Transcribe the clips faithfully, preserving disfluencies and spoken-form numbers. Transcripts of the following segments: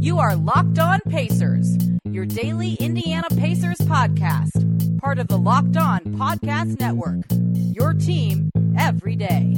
You are Locked On Pacers, your daily Indiana Pacers podcast, part of the Locked On Podcast Network, your team every day.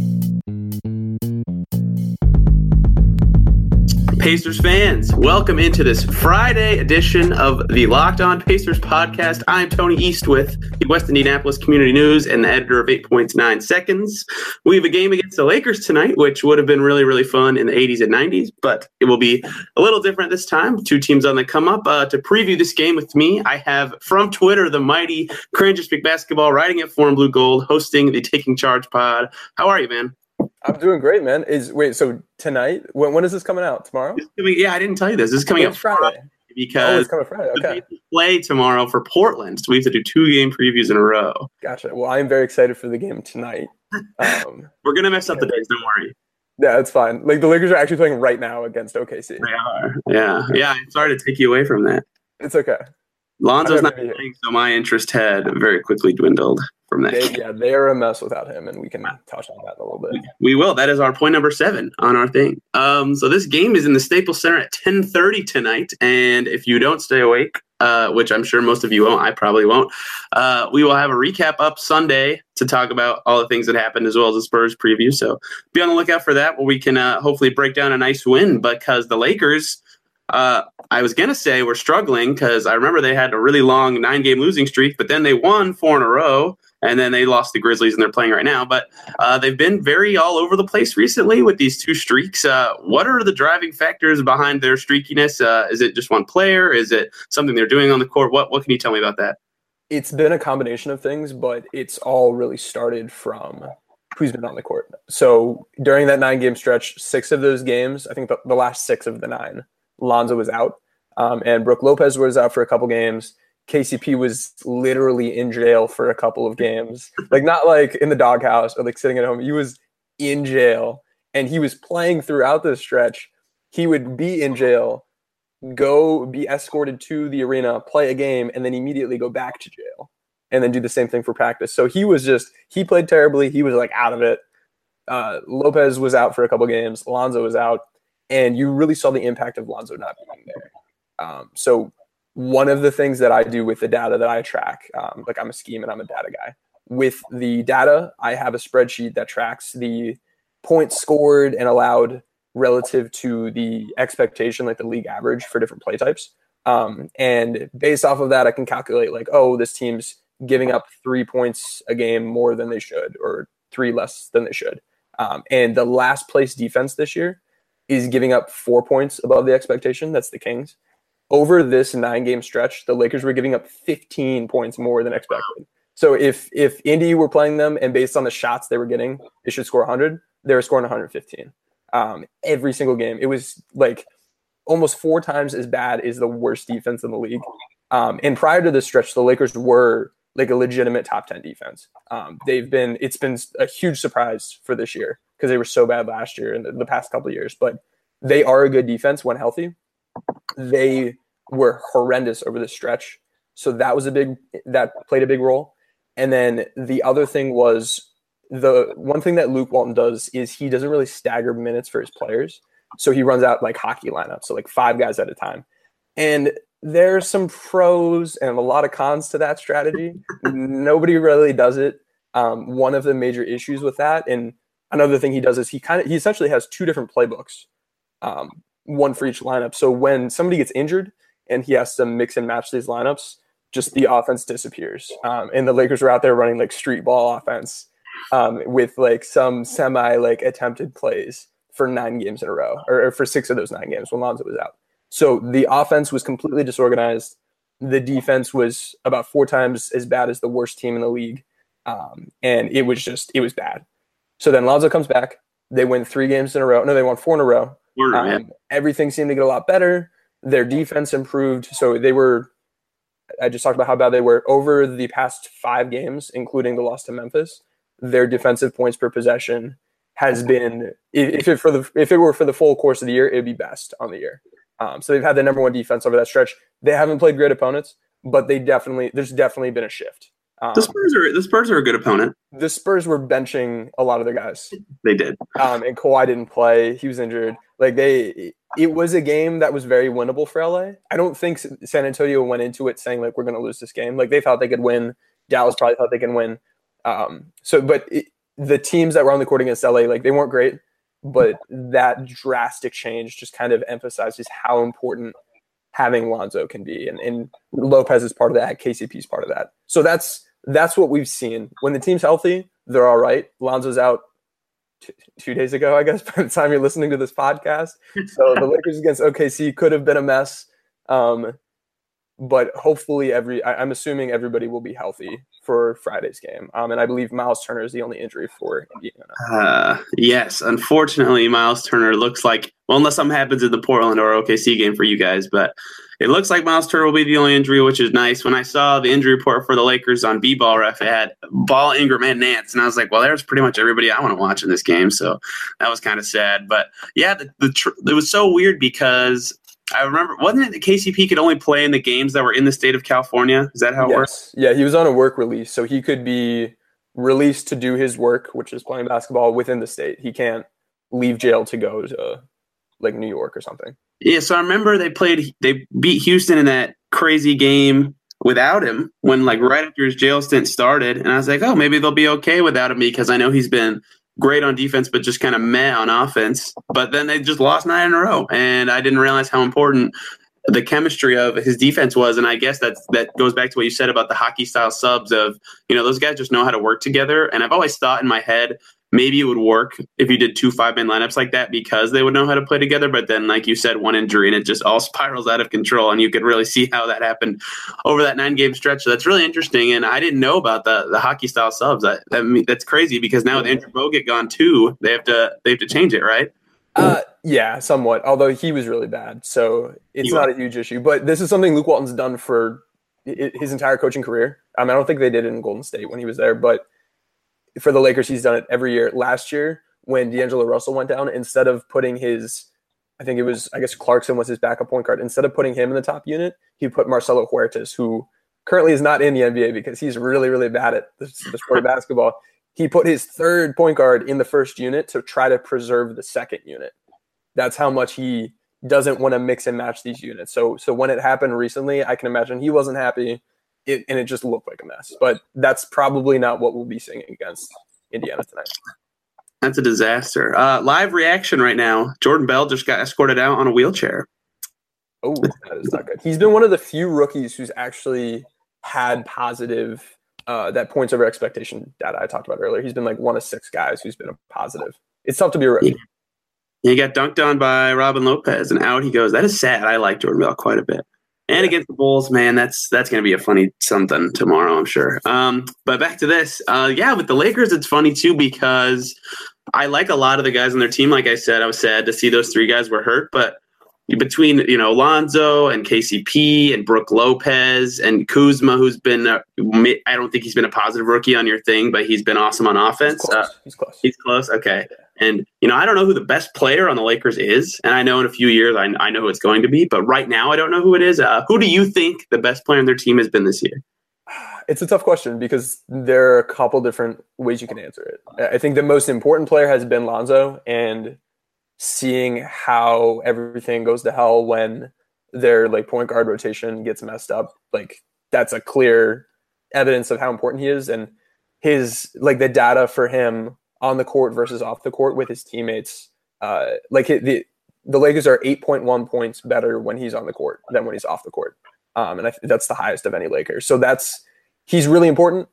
Pacers fans, welcome into this Friday edition of the Locked On Pacers podcast. I'm Tony Eastwith, the West Indianapolis Community News and the editor of eight point nine seconds. We have a game against the Lakers tonight, which would have been really, really fun in the eighties and nineties, but it will be a little different this time. Two teams on the come up. Uh, to preview this game with me, I have from Twitter the mighty Cranger Speak Basketball, writing at Four and Blue Gold, hosting the Taking Charge pod. How are you, man? I'm doing great, man. Is wait, so tonight? When when is this coming out? Tomorrow? Coming, yeah, I didn't tell you this. This is coming oh, out Friday. Friday because oh, it's coming Friday. Okay. We play tomorrow for Portland, so we have to do two game previews in a row. Gotcha. Well, I'm very excited for the game tonight. Um, We're gonna mess up the days. Don't worry. Yeah, it's fine. Like the Lakers are actually playing right now against O K C. They are. Yeah, yeah. I'm sorry to take you away from that. It's okay. Lonzo's not playing, so my interest had very quickly dwindled from that. They, yeah, they are a mess without him, and we can touch on that in a little bit. We will. That is our point number seven on our thing. Um, so this game is in the Staples Center at ten thirty tonight, and if you don't stay awake, uh, which I'm sure most of you won't, I probably won't, uh, we will have a recap up Sunday to talk about all the things that happened as well as the Spurs preview. So be on the lookout for that, where we can uh, hopefully break down a nice win, because the Lakers – Uh, I was going to say we're struggling because I remember they had a really long nine-game losing streak, but then they won four in a row, and then they lost the Grizzlies, and they're playing right now. But uh, they've been very all over the place recently with these two streaks. Uh, what are the driving factors behind their streakiness? Uh, is it just one player? Is it something they're doing on the court? What What can you tell me about that? It's been a combination of things, but it's all really started from who's been on the court. So during that nine-game stretch, six of those games, I think the, the last six of the nine, Lonzo was out, um, and Brook Lopez was out for a couple games. K C P was literally in jail for a couple of games, like not like in the doghouse or like sitting at home. He was in jail, and he was playing throughout this stretch. He would be in jail, go be escorted to the arena, play a game, and then immediately go back to jail, and then do the same thing for practice. So he was just he played terribly. He was like out of it. Uh, Lopez was out for a couple games. Lonzo was out. And you really saw the impact of Lonzo not being there. Um, so one of the things that I do with the data that I track, um, like I'm a scheme and I'm a data guy. With the data, I have a spreadsheet that tracks the points scored and allowed relative to the expectation, like the league average for different play types. Um, and based off of that, I can calculate like, oh, this team's giving up three points a game more than they should, or three less than they should. Um, and the last place defense this year is giving up four points above the expectation. That's the Kings. Over this nine-game stretch, the Lakers were giving up fifteen points more than expected. So if if Indy were playing them and based on the shots they were getting, they should score one hundred, they were scoring one hundred fifteen. Um, every single game. It was like almost four times as bad as the worst defense in the league. Um, and prior to this stretch, the Lakers were like a legitimate top ten defense. Um, they've been, it's been a huge surprise for this year because they were so bad last year and the, the past couple of years, but they are a good defense when healthy. They were horrendous over the stretch. So that was a big, that played a big role. And then the other thing was the one thing that Luke Walton does is he doesn't really stagger minutes for his players. So he runs out like hockey lineups. So like five guys at a time. And there's some pros and a lot of cons to that strategy. Nobody really does it. Um, one of the major issues with that, and another thing he does is he kind of he essentially has two different playbooks, um, one for each lineup. So when somebody gets injured and he has to mix and match these lineups, just the offense disappears. Um, and the Lakers were out there running like street ball offense um, with like some semi like attempted plays for nine games in a row, or, or for six of those nine games when Lonzo was out. So the offense was completely disorganized. The defense was about four times as bad as the worst team in the league. Um, and it was just, it was bad. So then Lonzo comes back. They win three games in a row. No, they won four in a row. Um, everything seemed to get a lot better. Their defense improved. So they were, I just talked about how bad they were over the past five games, including the loss to Memphis. Their defensive points per possession has been, if it for the if it were for the full course of the year, it would be best on the year. Um, so they've had the number one defense over that stretch. They haven't played great opponents, but they definitely there's definitely been a shift. Um, the Spurs are the Spurs are a good opponent. The Spurs were benching a lot of their guys. They did. Um, and Kawhi didn't play; he was injured. Like they, it was a game that was very winnable for L A. I don't think San Antonio went into it saying like we're going to lose this game. Like they thought they could win. Dallas probably thought they can win. Um, so, but it, the teams that were on the court against L A, like they weren't great, but that drastic change just kind of emphasizes how important having Lonzo can be, and, and Lopez is part of that. K C P is part of that. So that's that's what we've seen. When the team's healthy, they're all right. Lonzo's out t- two days ago, I guess, by the time you're listening to this podcast. So the Lakers against O K C could have been a mess. Um, but hopefully every I, I'm assuming everybody will be healthy for Friday's game. Um, and I believe Miles Turner is the only injury for Indiana. Uh, yes, unfortunately, Miles Turner looks like, well, unless something happens in the Portland or O K C game for you guys, but it looks like Miles Turner will be the only injury, which is nice. When I saw the injury report for the Lakers on B-Ball Ref, it had Ball, Ingram, and Nance, and I was like, well, there's pretty much everybody I want to watch in this game, so that was kind of sad. But yeah, the, the tr- it was so weird because I remember, wasn't it that K C P could only play in the games that were in the state of California? Is that how it yes. works? Yeah, he was on a work release, so he could be released to do his work, which is playing basketball within the state. He can't leave jail to go to like New York or something. Yeah, so I remember they played, they beat Houston in that crazy game without him when like right after his jail stint started, and I was like, oh, maybe they'll be okay without him because I know he's been great on defense, but just kind of meh on offense. But then they just lost nine in a row, and I didn't realize how important the chemistry of his defense was. And I guess that's, that goes back to what you said about the hockey style subs of, you know, those guys just know how to work together. And I've always thought in my head, maybe it would work if you did two five-man lineups like that because they would know how to play together. But then, like you said, one injury and it just all spirals out of control. And you could really see how that happened over that nine-game stretch. So that's really interesting. And I didn't know about the the hockey-style subs. I, I mean, that's crazy because now with Andrew Bogut gone too, they have to they have to change it, right? Uh, yeah, somewhat. Although he was really bad, so it's He not was. a huge issue. But this is something Luke Walton's done for i- his entire coaching career. I mean, I don't think they did it in Golden State when he was there, but for the Lakers, he's done it every year. Last year, when D'Angelo Russell went down, instead of putting his, I think it was, I guess Clarkson was his backup point guard. Instead of putting him in the top unit, he put Marcelo Huertas, who currently is not in the N B A because he's really, really bad at the, the sport of basketball. He put his third point guard in the first unit to try to preserve the second unit. That's how much he doesn't want to mix and match these units. So, so when it happened recently, I can imagine he wasn't happy. It, and it just looked like a mess. But that's probably not what we'll be seeing against Indiana tonight. That's a disaster. Uh, live reaction right now. Jordan Bell just got escorted out on a wheelchair. Oh, that is not good. He's been one of the few rookies who's actually had positive, uh, that points over expectation data I talked about earlier. He's been like one of six guys who's been a positive. It's tough to be a rookie. He got dunked on by Robin Lopez, and out he goes. That is sad. I like Jordan Bell quite a bit. And against the Bulls, man, that's that's going to be a funny something tomorrow, I'm sure. Um, but back to this. Uh, yeah, with the Lakers, it's funny, too, because I like a lot of the guys on their team. Like I said, I was sad to see those three guys were hurt. But between, you know, Lonzo and K C P and Brook Lopez and Kuzma, who's been, uh, I don't think he's been a positive rookie on your thing, but he's been awesome on offense. He's close. Uh, he's close. He's close. Okay. And, you know, I don't know who the best player on the Lakers is. And I know in a few years, I, I know who it's going to be. But right now, I don't know who it is. Uh, who do you think the best player on their team has been this year? It's a tough question because there are a couple different ways you can answer it. I think the most important player has been Lonzo, and seeing how everything goes to hell when their like point guard rotation gets messed up, like that's a clear evidence of how important he is. And his like the data for him on the court versus off the court with his teammates, uh, like the the Lakers are eight point one points better when he's on the court than when he's off the court, um, and I, that's the highest of any Lakers. So that's he's really important.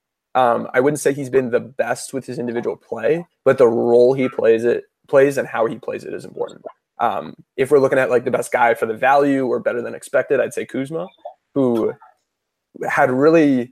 Um, I wouldn't say he's been the best with his individual play, but the role he plays it plays and how he plays it is important. Um, if we're looking at like the best guy for the value or better than expected, I'd say Kuzma, who had really.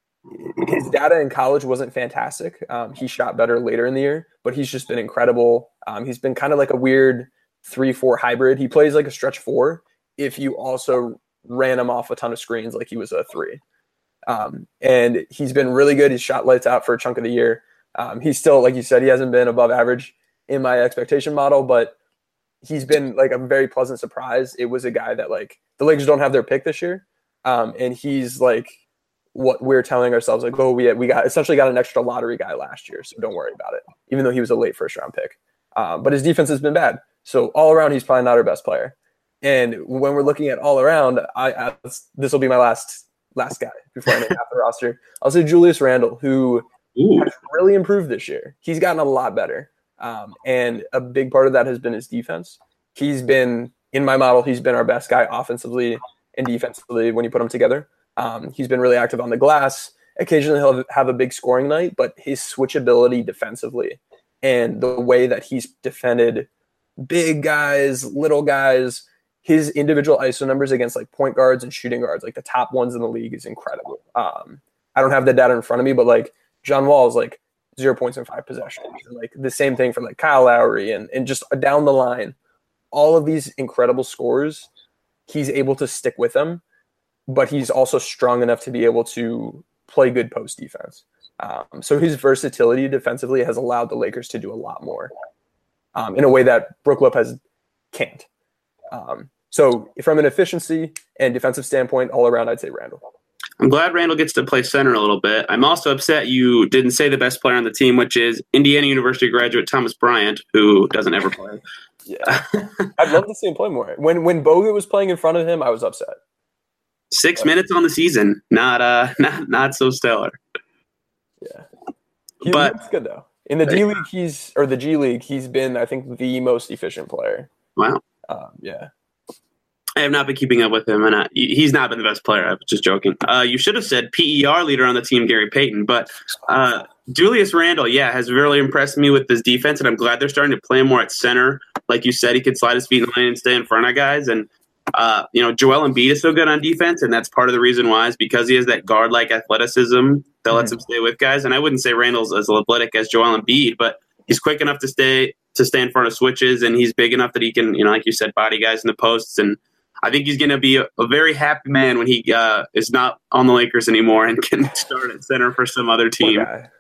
His data in college wasn't fantastic. Um, he shot better later in the year, but he's just been incredible. Um, he's been kind of like a weird three four hybrid. He plays like a stretch four if you also ran him off a ton of screens like he was a three. Um, and he's been really good. He's shot lights out for a chunk of the year. Um, he's still, like you said, he hasn't been above average in my expectation model, but he's been like a very pleasant surprise. It was a guy that like the Lakers don't have their pick this year. Um, and he's like, what we're telling ourselves, like, oh, we we got essentially got an extra lottery guy last year, so don't worry about it, even though he was a late first round pick. Um, but his defense has been bad. So all around, he's probably not our best player. And when we're looking at all around, I, I this will be my last last guy before I name half the roster. I'll say Julius Randle, who Ooh. has really improved this year. He's gotten a lot better. Um, and a big part of that has been his defense. He's been, in my model, he's been our best guy offensively and defensively when you put them together. Um, he's been really active on the glass. Occasionally he'll have a big scoring night, but his switchability defensively and the way that he's defended big guys, little guys, his individual I S O numbers against like point guards and shooting guards, like the top ones in the league, is incredible. Um, I don't have the data in front of me, but like John Wall is like zero points in five possessions. And like the same thing for like Kyle Lowry and, and just down the line. All of these incredible scores, he's able to stick with them, but he's also strong enough to be able to play good post defense. Um, so his versatility defensively has allowed the Lakers to do a lot more um, in a way that Brook Lopez can't. Um, so from an efficiency and defensive standpoint, all around, I'd say Randle. I'm glad Randle gets to play center a little bit. I'm also upset you didn't say the best player on the team, which is Indiana University graduate Thomas Bryant, who doesn't ever play. Yeah, I'd love to see him play more. When when Bogut was playing in front of him, I was upset. Six but, minutes on the season, not uh, not not so stellar. Yeah, he, but he's good though. In the D League, he's or the G League, he's been I think the most efficient player. Wow. Um, yeah. I have not been keeping up with him, and uh, he's not been the best player. I was just joking. Uh, you should have said P E R leader on the team, Gary Payton. But uh, Julius Randle, yeah, has really impressed me with his defense, and I'm glad they're starting to play him more at center. Like you said, he can slide his feet in the lane and stay in front of guys. And, uh, you know, Joel Embiid is so good on defense, and that's part of the reason why is because he has that guard-like athleticism that mm-hmm. lets him stay with guys. And I wouldn't say Randle's as athletic as Joel Embiid, but he's quick enough to stay to stay in front of switches, and he's big enough that he can, you know, like you said, body guys in the posts. And I think he's going to be a, a very happy man when he uh, is not on the Lakers anymore and can start at center for some other team.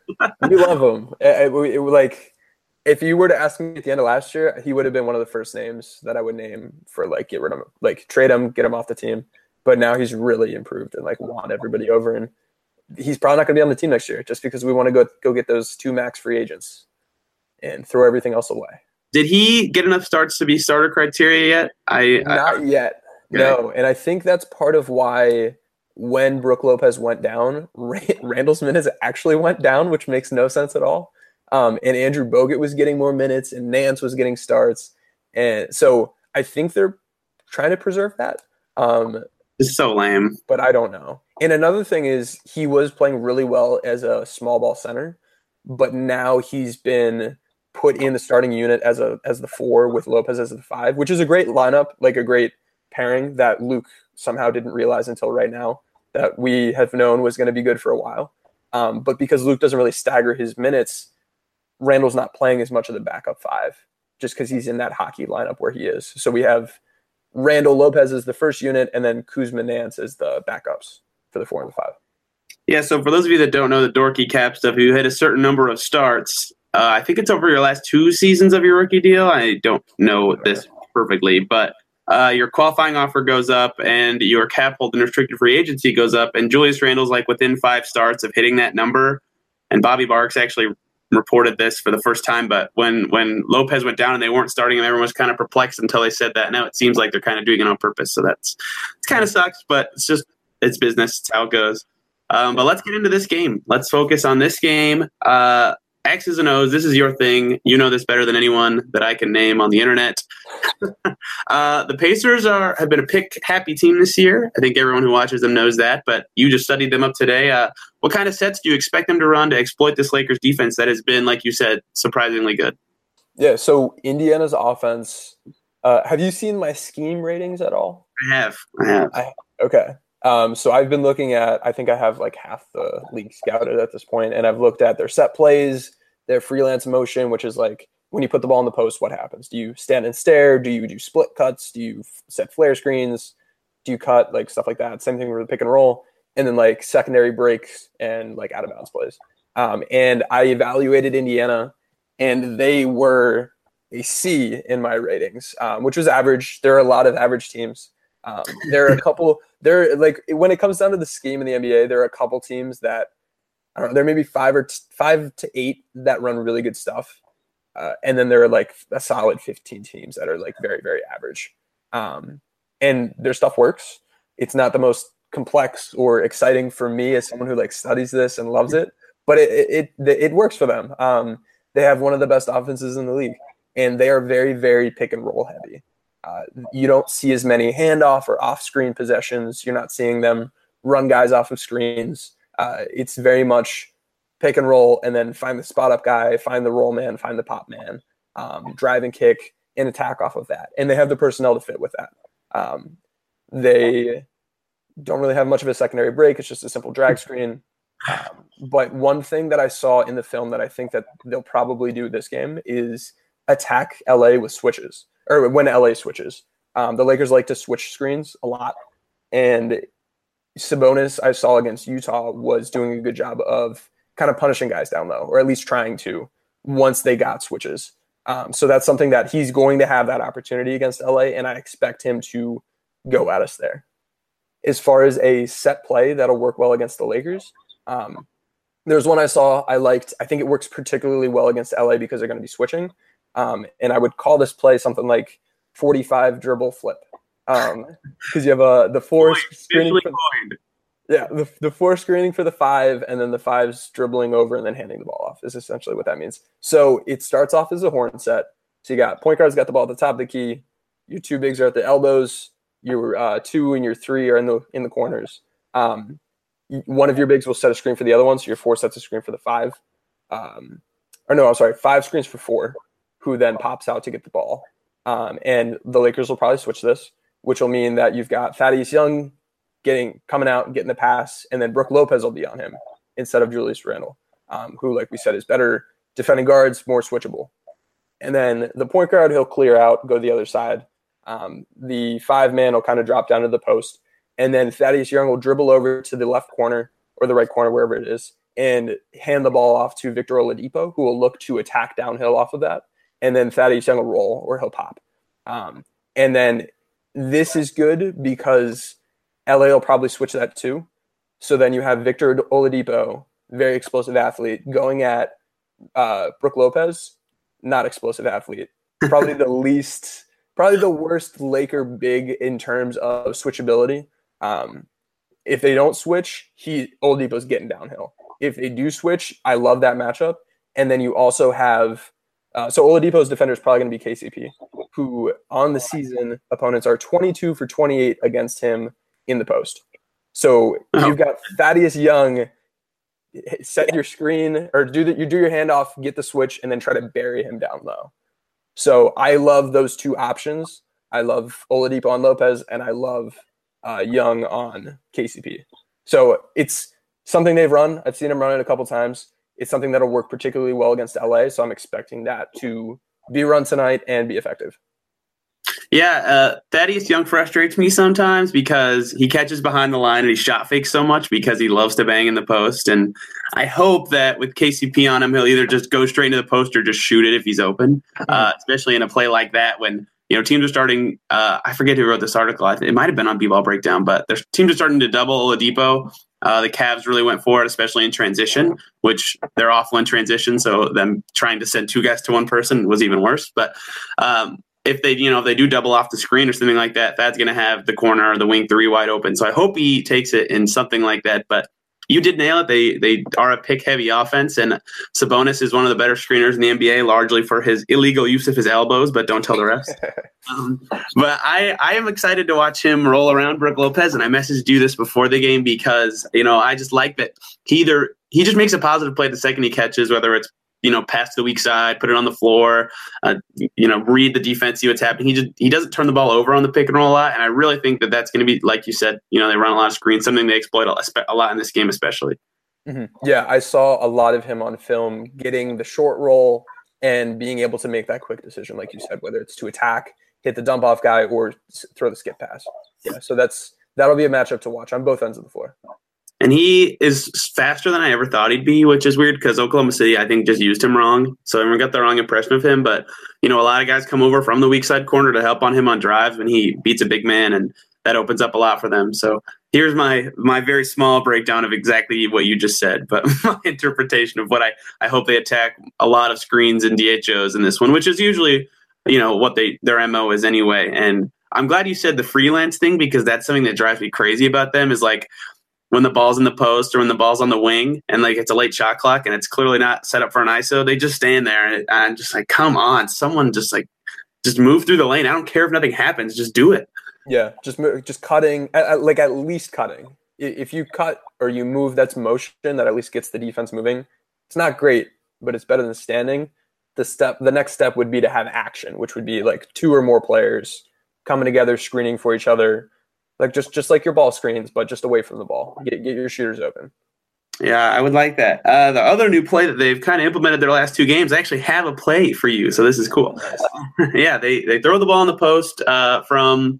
We love him. It, it, it, like, if you were to ask me at the end of last year, he would have been one of the first names that I would name for like get rid of him, like trade him, get him off the team. But now he's really improved and like won everybody over, and he's probably not going to be on the team next year just because we want to go go get those two max free agents and throw everything else away. Did he get enough starts to be starter criteria yet? I not I, yet. Okay. No, and I think that's part of why when Brook Lopez went down, Randle's minutes actually went down, which makes no sense at all. Um, and Andrew Bogut was getting more minutes, and Nance was getting starts, and so I think they're trying to preserve that. Um, it's so lame, but I don't know. And another thing is he was playing really well as a small ball center, but now he's been put in the starting unit as a as the four with Lopez as the five, which is a great lineup, like a great pairing that Luke somehow didn't realize until right now that we have known was going to be good for a while. Um, but because Luke doesn't really stagger his minutes, Randle's not playing as much of the backup five just because he's in that hockey lineup where he is. So we have Randle Lopez as the first unit and then Kuzma Nance as the backups for the four and the five. Yeah, so for those of you that don't know the dorky cap stuff, you hit a certain number of starts. Uh, I think it's over your last two seasons of your rookie deal. I don't know this perfectly, but uh, your qualifying offer goes up and your cap hold and restricted free agency goes up. And Julius Randle's like within five starts of hitting that number. And Bobby Barks actually reported this for the first time. But when, when Lopez went down and they weren't starting him, everyone was kind of perplexed until they said that. Now it seems like they're kind of doing it on purpose. So that's it kind of sucks, but it's just it's business. It's how it goes. Um, but let's get into this game. Let's focus on this game. Uh, X's and O's, this is your thing. You know this better than anyone that I can name on the internet. uh, the Pacers are have been a pick happy team this year. I think everyone who watches them knows that, but you just studied them up today. Uh, what kind of sets do you expect them to run to exploit this Lakers defense that has been, like you said, surprisingly good? Yeah, so Indiana's offense, uh, have you seen my scheme ratings at all? I have. I have. I, okay. Um, so I've been looking at, I think I have like half the league scouted at this point, and I've looked at their set plays, their freelance motion, which is like when you put the ball in the post, what happens? Do you stand and stare? Do you do split cuts? Do you set flare screens? Do you cut? Like stuff like that. Same thing with the pick and roll. And then like secondary breaks and like out of bounds plays. Um, and I evaluated Indiana, and they were a C in my ratings, um, which was average. There are a lot of average teams. Um, there are a couple there, like when it comes down to the scheme in the N B A, there are a couple teams that, I don't know, there may be five or t- five to eight that run really good stuff. Uh, and then there are like a solid fifteen teams that are like very, very average. Um, and their stuff works. It's not the most complex or exciting for me as someone who like studies this and loves it, but it it it, it works for them. Um, they have one of the best offenses in the league, and they are very, very pick and roll heavy. Uh, you don't see as many handoff or off screen possessions. You're not seeing them run guys off of screens. Uh, it's very much pick and roll, and then find the spot up guy, find the roll man, find the pop man, um, drive and kick and attack off of that. And they have the personnel to fit with that. Um, they don't really have much of a secondary break. It's just a simple drag screen. Um, but one thing that I saw in the film that I think that they'll probably do this game is attack L A with switches, or when L A switches. Um, the Lakers like to switch screens a lot. And Sabonis, I saw against Utah, was doing a good job of kind of punishing guys down low, or at least trying to, once they got switches. Um, so that's something that he's going to have that opportunity against L A, and I expect him to go at us there. As far as a set play that'll work well against the Lakers, um, there's one I saw I liked. I think it works particularly well against L A because they're going to be switching. Um, and I would call this play something like forty-five dribble flip. Um, because you have a, the four screening for, yeah, the, the four screening for the five, and then the five's dribbling over and then handing the ball off is essentially what that means. So it starts off as a horn set. So you got point guard's got the ball at the top of the key. Your two bigs are at the elbows. Your uh, two and your three are in the in the corners. Um, one of your bigs will set a screen for the other one, so your four sets a screen for the five. Um, or no, I'm sorry, five screens for four, who then pops out to get the ball. Um, and the Lakers will probably switch this, which will mean that you've got Thaddeus Young getting coming out and getting the pass, and then Brook Lopez will be on him instead of Julius Randle, um, who, like we said, is better defending guards, more switchable. And then the point guard, he'll clear out, go the other side. Um, the five-man will kind of drop down to the post, and then Thaddeus Young will dribble over to the left corner or the right corner, wherever it is, and hand the ball off to Victor Oladipo, who will look to attack downhill off of that. And then Thaddeus Young will roll or he'll pop. Um, and then this is good because L A will probably switch that too. So then you have Victor Oladipo, very explosive athlete, going at uh, Brook Lopez, not explosive athlete. Probably the least, probably the worst Laker big in terms of switchability. Um, if they don't switch, he Oladipo's getting downhill. If they do switch, I love that matchup. And then you also have uh, so Oladipo's defender is probably going to be K C P, who on the season opponents are twenty-two for twenty-eight against him in the post. So oh. You've got Thaddeus Young, set your screen or do the, you do your handoff, get the switch, and then try to bury him down low. So I love those two options. I love Oladipo on Lopez, and I love uh, Young on K C P. So it's something they've run. I've seen them run it a couple times. It's something that'll work particularly well against L A, so I'm expecting that to be run tonight and be effective. Yeah, uh, Thaddeus Young frustrates me sometimes because he catches behind the line and he shot fakes so much because he loves to bang in the post. And I hope that with K C P on him, he'll either just go straight into the post or just shoot it if he's open, uh, especially in a play like that when, you know, teams are starting uh, – I forget who wrote this article. I think it might have been on B-Ball Breakdown, but their teams are starting to double Oladipo. Uh, the Cavs really went for it, especially in transition, which they're awful in transition, so them trying to send two guys to one person was even worse. But um, if they, you know, if they do double off the screen or something like that, Thad's going to have the corner or the wing three wide open. So I hope he takes it in something like that. But you did nail it. They they are a pick-heavy offense, and Sabonis is one of the better screeners in the N B A, largely for his illegal use of his elbows, but don't tell the rest. um, but I, I am excited to watch him roll around Brook Lopez, and I messaged you this before the game because, you know, I just like that he either he just makes a positive play the second he catches, whether it's, you know, pass to the weak side, put it on the floor, uh, you know, read the defense, see what's happening. He just he doesn't turn the ball over on the pick and roll a lot, and I really think that that's going to be, like you said, you know, they run a lot of screens, something they exploit a lot in this game especially. Mm-hmm. Yeah, I saw a lot of him on film getting the short roll and being able to make that quick decision, like you said, whether it's to attack, hit the dump off guy, or throw the skip pass. Yeah, so that's that'll be a matchup to watch on both ends of the floor. And he is faster than I ever thought he'd be, which is weird because Oklahoma City, I think, just used him wrong. So everyone got the wrong impression of him. But, you know, a lot of guys come over from the weak side corner to help on him on drives when he beats a big man. And that opens up a lot for them. So here's my my very small breakdown of exactly what you just said, but my interpretation of what I, I hope they attack a lot of screens and D H Os in this one, which is usually, you know, what they their M O is anyway. And I'm glad you said the freelance thing, because that's something that drives me crazy about them is like when the ball's in the post or when the ball's on the wing and like it's a late shot clock and it's clearly not set up for an I S O, they just stand there and I'm just like, come on, someone just like just move through the lane. I don't care if nothing happens, just do it. Yeah, just just cutting, like at least cutting. If you cut or you move, that's motion that at least gets the defense moving. It's not great, but it's better than standing. The step, the next step would be to have action, which would be like two or more players coming together, screening for each other, like just just like your ball screens, but just away from the ball. Get get your shooters open. Yeah, I would like that. Uh, the other new play that they've kind of implemented their last two games, I actually have a play for you, so this is cool. Nice. Yeah, they they throw the ball in the post uh, from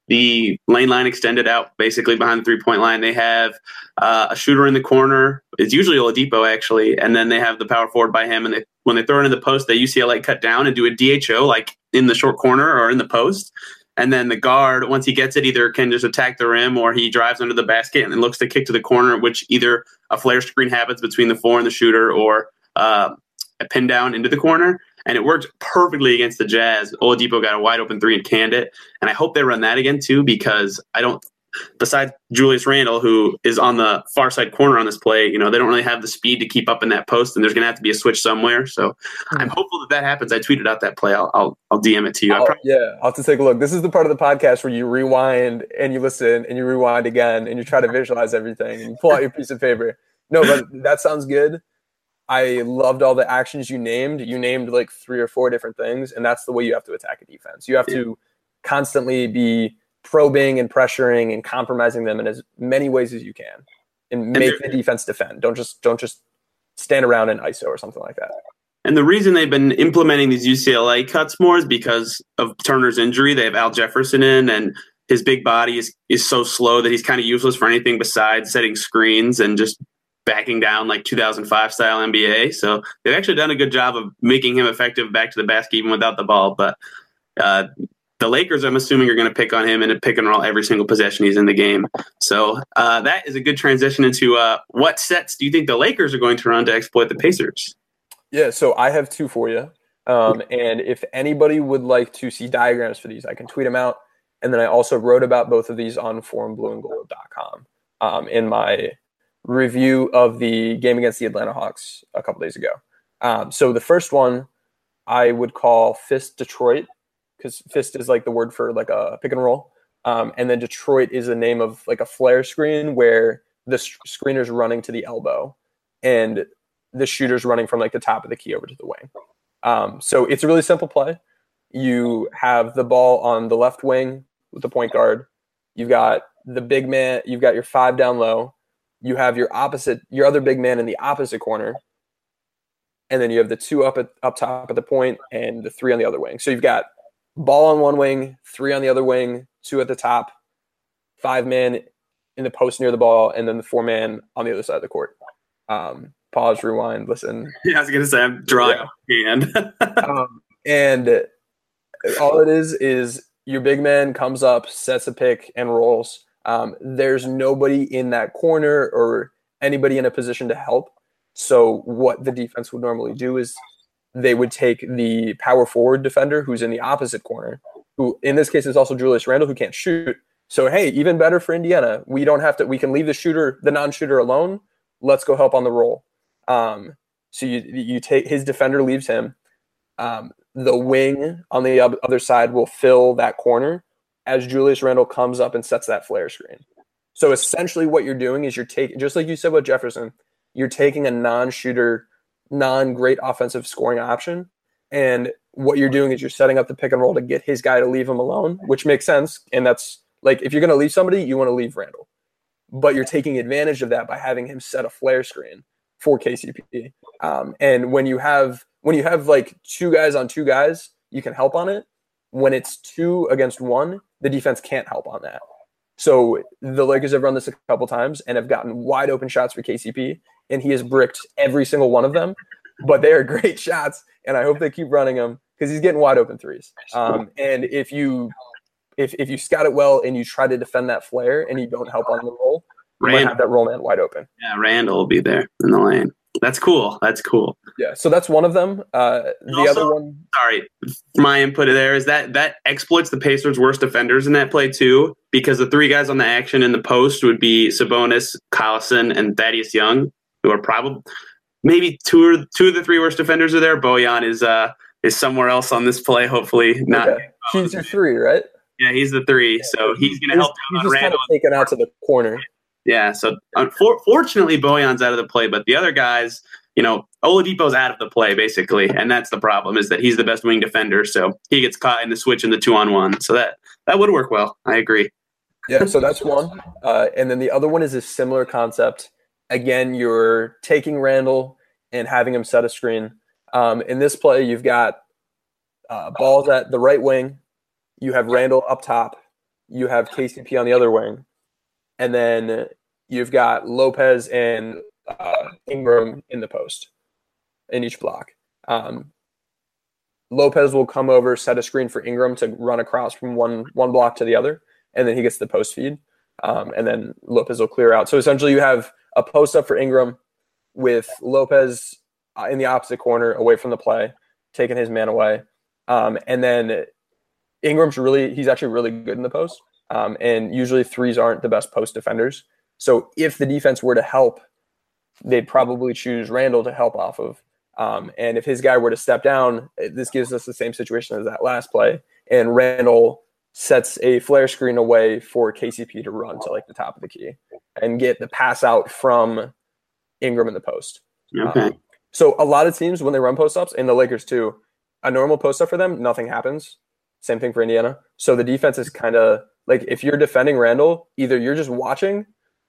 the lane line extended out, basically behind the three-point line. They have uh, a shooter in the corner. It's usually Oladipo, actually, and then they have the power forward by him. And they, when they throw it in the post, they U C L A cut down and do a D H O, like in the short corner or in the post. And then the guard, once he gets it, either can just attack the rim or he drives under the basket and then looks to kick to the corner, which either a flare screen happens between the four and the shooter or uh, a pin down into the corner. And it worked perfectly against the Jazz. Oladipo got a wide open three and canned it. And I hope they run that again, too, because I don't – besides Julius Randle, who is on the far side corner on this play, you know, they don't really have the speed to keep up in that post, and there's going to have to be a switch somewhere. So I'm hopeful that that happens. I tweeted out that play. I'll I'll, I'll D M it to you. Oh, probably- yeah, I'll have to take a look. This is the part of the podcast where you rewind and you listen and you rewind again and you try to visualize everything and you pull out your piece of paper. No, but that sounds good. I loved all the actions you named. You named like three or four different things, and that's the way you have to attack a defense. You have yeah. to constantly be probing and pressuring and compromising them in as many ways as you can, and make and the defense defend. Don't just don't just stand around in I S O or something like that. And the reason they've been implementing these U C L A cuts more is because of Turner's injury. They have Al Jefferson in, and his big body is is so slow that he's kind of useless for anything besides setting screens and just backing down like two thousand five style N B A. So they've actually done a good job of making him effective back to the basket even without the ball. But uh, the Lakers, I'm assuming, are going to pick on him and pick and roll every single possession he's in the game. So uh, that is a good transition into uh, what sets do you think the Lakers are going to run to exploit the Pacers? Yeah, so I have two for you. Um, and if anybody would like to see diagrams for these, I can tweet them out. And then I also wrote about both of these on forum blue and gold dot com um, in my review of the game against the Atlanta Hawks a couple days ago. Um, so the first one I would call Fist Detroit, because Fist is like the word for like a pick and roll. Um, and then Detroit is the name of like a flare screen where the screener's running to the elbow and the shooter's running from like the top of the key over to the wing. Um, so it's a really simple play. You have the ball on the left wing with the point guard. You've got the big man. You've got your five down low. You have your opposite, your other big man in the opposite corner. And then you have the two up at up top at the point and the three on the other wing. So you've got ball on one wing, three on the other wing, two at the top, five man in the post near the ball, and then the four man on the other side of the court. Um, pause, rewind, listen. Yeah, I was going to say, I'm drawing yeah. a hand. um, and all it is is your big man comes up, sets a pick, and rolls. Um, there's nobody in that corner or anybody in a position to help. So what the defense would normally do is they would take the power forward defender who's in the opposite corner, who in this case is also Julius Randle, who can't shoot. So, hey, even better for Indiana. We don't have to, we can leave the shooter, the non-shooter alone. Let's go help on the roll. Um, so you, you take his defender, leaves him. Um, the wing on the other side will fill that corner as Julius Randle comes up and sets that flare screen. So essentially what you're doing is you're taking, just like you said with Jefferson, you're taking a non-shooter, non-great offensive scoring option, and what you're doing is you're setting up the pick and roll to get his guy to leave him alone, which makes sense. And that's like, if you're going to leave somebody, you want to leave Randle. But you're taking advantage of that by having him set a flare screen for K C P. Um, and when you have when you have like two guys on two guys, you can help on it. When it's two against one, the defense can't help on that. So the Lakers have run this a couple times and have gotten wide open shots for K C P, and he has bricked every single one of them. But they are great shots, and I hope they keep running them because he's getting wide open threes. Um, and if you if if you scout it well and you try to defend that flare and you don't help on the roll, you might have that roll man wide open. Yeah, Randall will be there in the lane. That's cool. That's cool. Yeah, so that's one of them. Uh, the also, other one, sorry, my input there is that that exploits the Pacers' worst defenders in that play too, because the three guys on the action in the post would be Sabonis, Collison, and Thaddeus Young, who are probably maybe two or two of the three worst defenders are there. Bojan is uh is somewhere else on this play. Hopefully not. Okay. He's your three, right? Yeah, he's the three, yeah, so he's going to help. He's just kind of taken out to the corner. Yeah, so unfortunately, Bojan's out of the play, but the other guys, you know, Oladipo's out of the play, basically, and that's the problem, is that he's the best wing defender, so he gets caught in the switch in the two-on-one. So that, that would work well. I agree. Yeah, so that's one. Uh, and then the other one is a similar concept. Again, you're taking Randall and having him set a screen. Um, in this play, you've got uh, balls at the right wing. You have Randall up top. You have K C P on the other wing. And then you've got Lopez and uh, Ingram in the post in each block. Um, Lopez will come over, set a screen for Ingram to run across from one one block to the other, and then he gets the post feed. Um, and then Lopez will clear out. So essentially you have a post up for Ingram with Lopez uh, in the opposite corner away from the play, taking his man away. Um, and then Ingram's really – he's actually really good in the post. Um, and usually threes aren't the best post defenders. So if the defense were to help, they'd probably choose Randall to help off of. Um, and if his guy were to step down, this gives us the same situation as that last play. And Randall sets a flare screen away for K C P to run to like the top of the key and get the pass out from Ingram in the post. Okay. Um, so a lot of teams, when they run post-ups, and the Lakers too, a normal post-up for them, nothing happens. Same thing for Indiana. So the defense is kind of like, if you're defending Randall, either you're just watching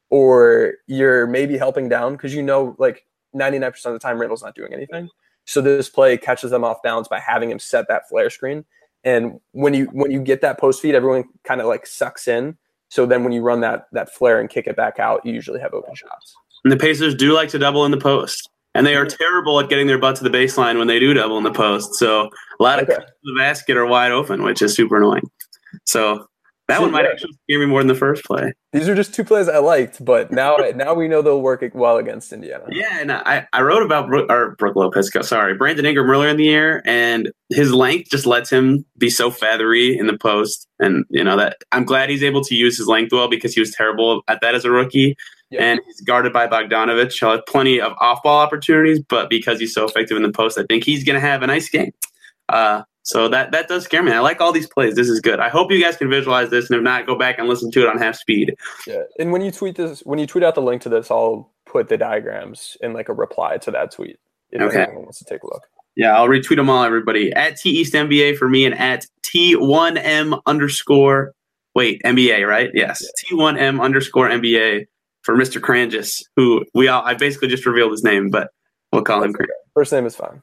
or you're maybe helping down because you know like ninety-nine percent of the time Randall's not doing anything. So this play catches them off balance by having him set that flare screen. And when you when you get that post feed, everyone kind of like sucks in. So then when you run that that flare and kick it back out, you usually have open shots. And the Pacers do like to double in the post. And they are terrible at getting their butt to the baseline when they do double in the post. So a lot of Okay. the basket are wide open, which is super annoying. So that So, one might yeah. actually scare me more than the first play. These are just two plays I liked, but now now we know they'll work well against Indiana. Yeah, and I, I wrote about Brook, or Brook Lopez, sorry, Brandon Ingram earlier in the year, and his length just lets him be so feathery in the post. And, you know, that I'm glad he's able to use his length well because he was terrible at that as a rookie. Yeah. And he's guarded by Bogdanovich. He'll have plenty of off-ball opportunities, but because he's so effective in the post, I think he's going to have a nice game. Uh, so that that does scare me. I like all these plays. This is good. I hope you guys can visualize this, and if not, go back and listen to it on half speed. Yeah. And when you tweet this, when you tweet out the link to this, I'll put the diagrams in like a reply to that tweet if Okay. anyone wants to take a look. Yeah, I'll retweet them all, everybody. At T East N B A for me and at T one M underscore, wait, N B A, right? Yes. Yeah. T one M underscore N B A for Mister Kranjis, who we all, I basically just revealed his name, but we'll call him That's Kranjis. okay. First name is fine.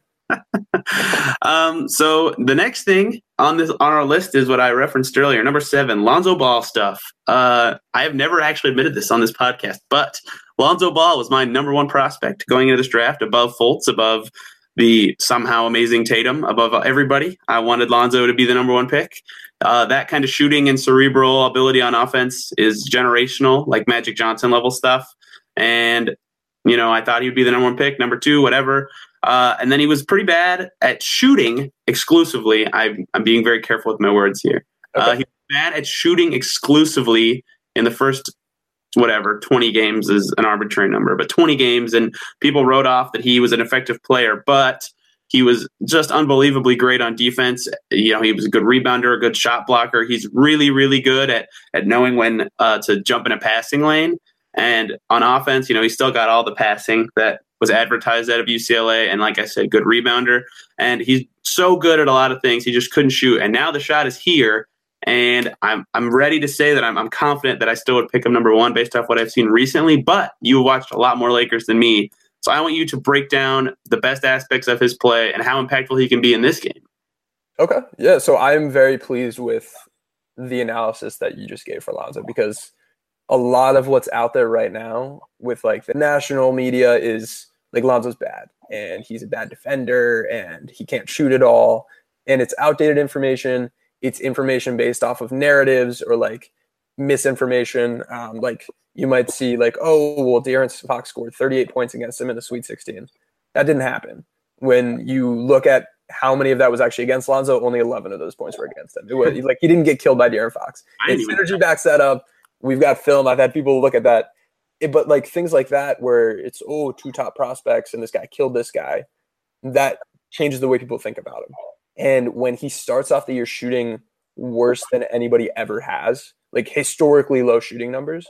um, so the next thing on this on our list is what I referenced earlier, number seven, Lonzo Ball stuff. Uh, I have never actually admitted this on this podcast, but Lonzo Ball was my number one prospect going into this draft, above Fultz, above the somehow amazing Tatum, above everybody. I wanted Lonzo to be the number one pick. Uh, that kind of shooting and cerebral ability on offense is generational, like Magic Johnson level stuff. And, you know, I thought he would be the number one pick, number two, whatever. Uh, and then he was pretty bad at shooting exclusively. I'm, I'm being very careful with my words here. Okay. Uh, he was bad at shooting exclusively in the first, whatever, twenty games is an arbitrary number, but twenty games. And people wrote off that he was an effective player, but he was just unbelievably great on defense. You know, he was a good rebounder, a good shot blocker. He's really, really good at, at knowing when uh, to jump in a passing lane. And on offense, you know, he still got all the passing that was advertised out of U C L A. And like I said, good rebounder. And he's so good at a lot of things. He just couldn't shoot. And now the shot is here. And I'm I'm ready to say that I'm I'm confident that I still would pick him number one based off what I've seen recently. But you watched a lot more Lakers than me. So I want you to break down the best aspects of his play and how impactful he can be in this game. Okay. Yeah. So I'm very pleased with the analysis that you just gave for Lonzo, because a lot of what's out there right now with like the national media is like Lonzo's bad and he's a bad defender and he can't shoot at all. And it's outdated information. it's information based off of narratives or like misinformation. Um, like you might see like, oh, well, De'Aaron Fox scored thirty-eight points against him in the Sweet sixteen. That didn't happen. When you look at how many of that was actually against Lonzo, only eleven of those points were against him. It was like he didn't get killed by De'Aaron Fox. And Synergy backs that up. We've got film. I've had people look at that. It, but like things like that where it's, oh, two top prospects and this guy killed this guy, that changes the way people think about him. And when he starts off the year shooting worse than anybody ever has, like historically low shooting numbers,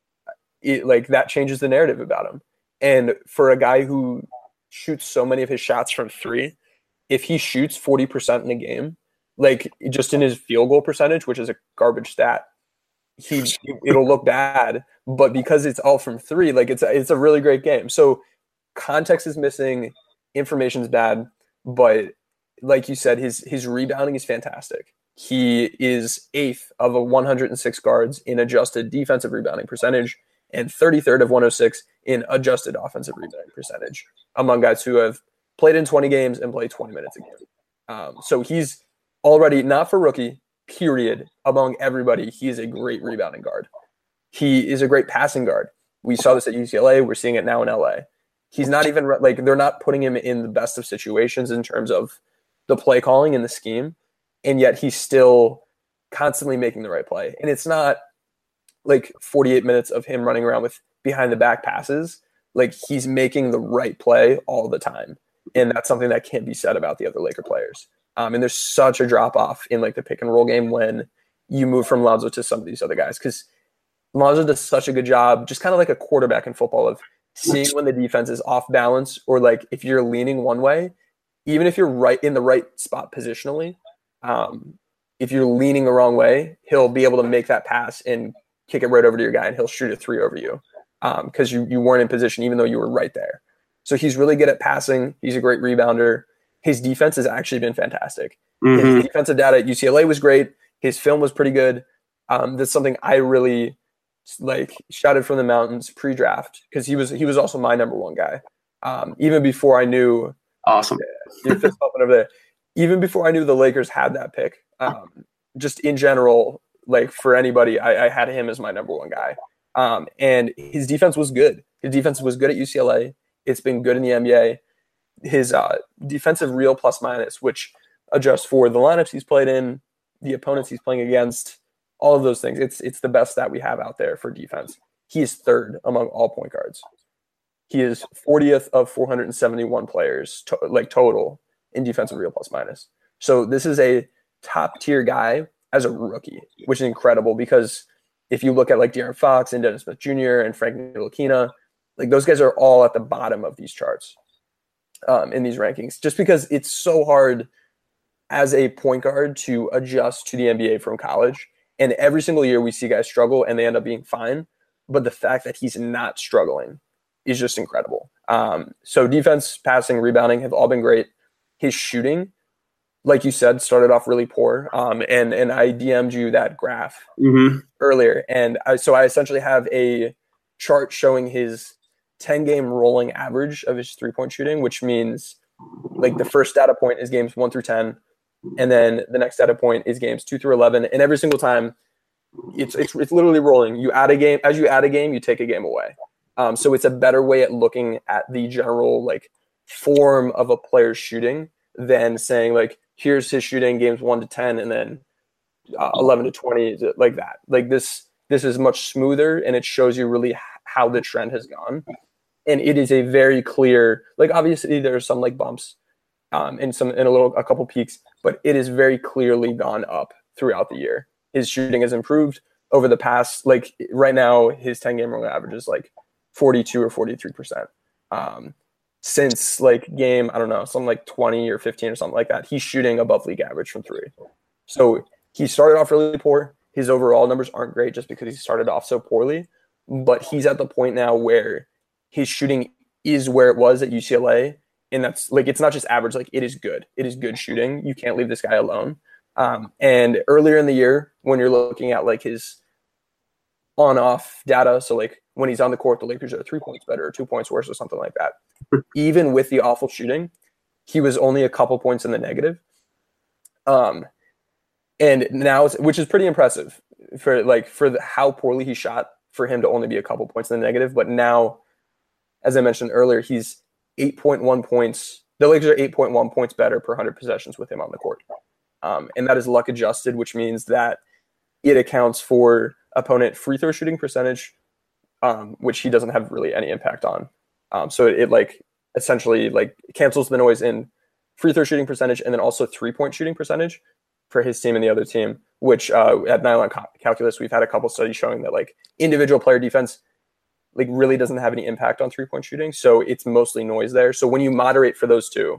it, like that changes the narrative about him. And for a guy who shoots so many of his shots from three, if he shoots forty percent in a game, like just in his field goal percentage, which is a garbage stat, he it'll look bad. But because it's all from three, like it's a, it's a really great game. So context is missing, information's bad, but like you said, his his rebounding is fantastic. He is eighth of a one hundred six guards in adjusted defensive rebounding percentage and thirty-third of one hundred six in adjusted offensive rebounding percentage among guys who have played in twenty games and played twenty minutes a game. Um, so he's already, not for rookie, period, among everybody, he is a great rebounding guard. He is a great passing guard. We saw this at U C L A. We're seeing it now in L A. He's not even, like, they're not putting him in the best of situations in terms of the play calling and the scheme, and yet he's still constantly making the right play. And it's not like forty-eight minutes of him running around with behind the back passes. Like, he's making the right play all the time. And that's something that can't be said about the other Laker players. Um, and there's such a drop off in like the pick and roll game when you move from Lonzo to some of these other guys, because Lonzo does such a good job, just kind of like a quarterback in football, of seeing when the defense is off balance, or like if you're leaning one way, even if you're right in the right spot positionally, um, if you're leaning the wrong way, he'll be able to make that pass and kick it right over to your guy, and he'll shoot a three over you because um, you, you weren't in position even though you were right there. So he's really good at passing. He's a great rebounder. His defense has actually been fantastic. Mm-hmm. His defensive data at U C L A was great. His film was pretty good. Um, that's something I really like shouted from the mountains pre-draft, because he was he was also my number one guy. Um, even before I knew, awesome, you're fist bumping over there. Even before I knew the Lakers had that pick, um, just in general, like for anybody, I, I had him as my number one guy. Um, and his defense was good. His defense was good at U C L A. It's been good in the N B A. His uh, defensive real plus minus, which adjusts for the lineups he's played in, the opponents he's playing against, all of those things. It's it's the best that we have out there for defense. He is third among all point guards. He is fortieth of four hundred seventy-one players, to, like total, in defensive real plus minus. So this is a top tier guy as a rookie, which is incredible, because if you look at like De'Aaron Fox and Dennis Smith Junior and Frank Ntilikina, like those guys are all at the bottom of these charts um, in these rankings, just because it's so hard as a point guard to adjust to the N B A from college. And every single year we see guys struggle and they end up being fine. But the fact that he's not struggling is just incredible. Um, so defense, passing, rebounding have all been great. His shooting, like you said, started off really poor. Um, and, and I D M'd you that graph mm-hmm. earlier. And I, so I essentially have a chart showing his ten game rolling average of his three point shooting, which means like the first data point is games one through ten. And then the next data point is games two through eleven. And every single time it's, it's, it's literally rolling. You add a game, as you add a game, you take a game away. Um, so it's a better way at looking at the general like form of a player's shooting than saying like, here's his shooting games one to ten and then uh, eleven to twenty, like that. Like this, this is much smoother, and it shows you really how the trend has gone. And it is a very clear, like obviously there are some like bumps um, and some, and a little, a couple peaks, but it is very clearly gone up throughout the year. His shooting has improved over the past, like right now, his ten game rolling average is like forty-two or forty-three percent. Um, since like game, I don't know, something like twenty or fifteen or something like that, he's shooting above league average from three. So he started off really poor. His overall numbers aren't great just because he started off so poorly, but he's at the point now where his shooting is where it was at U C L A. And that's like, it's not just average, like it is good. It is good shooting. You can't leave this guy alone. Um, and earlier in the year, when you're looking at like his on-off data, so like when he's on the court, the Lakers are three points better or two points worse or something like that. Even with the awful shooting, he was only a couple points in the negative. Um, And now, it's, which is pretty impressive for like for the, how poorly he shot for him to only be a couple points in the negative. But now, as I mentioned earlier, he's eight point one points. The Lakers are eight point one points better per one hundred possessions with him on the court. Um, and that is luck adjusted, which means that it accounts for opponent free throw shooting percentage, um, which he doesn't have really any impact on. Um, so it, it like essentially like cancels the noise in free throw shooting percentage and then also three point shooting percentage for his team and the other team, which uh, at Nylon Calculus, we've had a couple studies showing that like individual player defense like really doesn't have any impact on three point shooting. So it's mostly noise there. So when you moderate for those two,